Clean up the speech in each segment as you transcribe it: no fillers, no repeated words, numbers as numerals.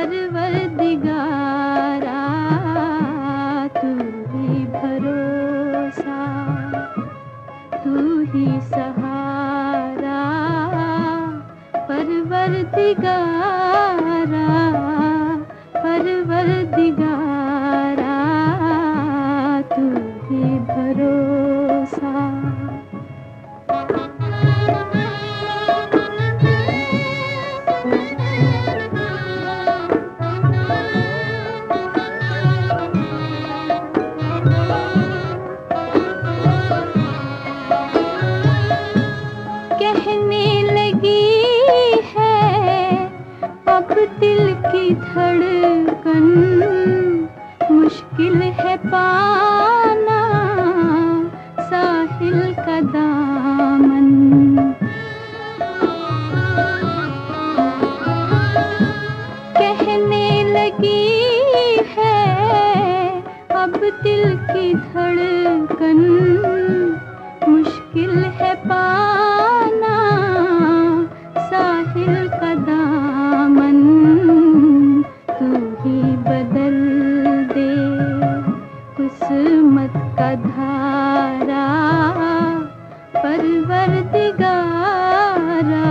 परवरदिगारा तू ही भरोसा, तू ही सहारा। परवरदिगारा परवरदिगारा तू ही भरोसा। कहने लगी है अब दिल की धड़कन, मुश्किल है पाना साहिल का दामन। कहने लगी है अब दिल की धड़कन, मुश्किल है पाना साहिल का दामन। तू ही बदल दे किस्मत का धारा, परवरदिगारा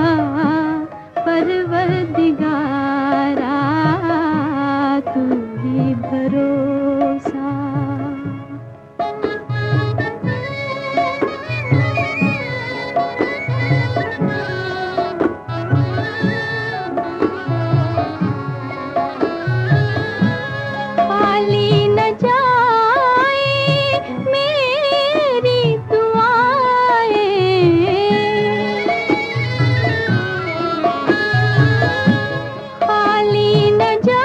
परवरदिगारा तू ही भरोसा। खाली न जाए मेरी दुआएं, खाली न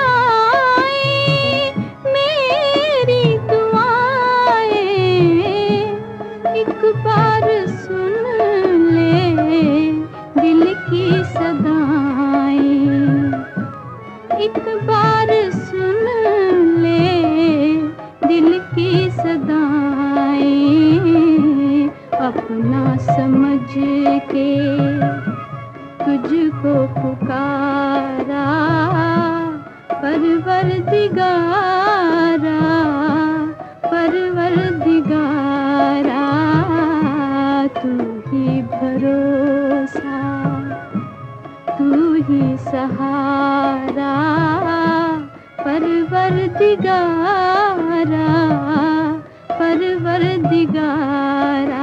जाए मेरी दुआएं। एक बार सुन ले दिल की सदाएं, एक बार सुन ले दिल की सदाएं। अपना समझ के तुझको पुकारा, परवरदिगारा परवरदिगारा तू ही भरोसा, तू ही सहारा। परवरदिगारा परवरदिगारा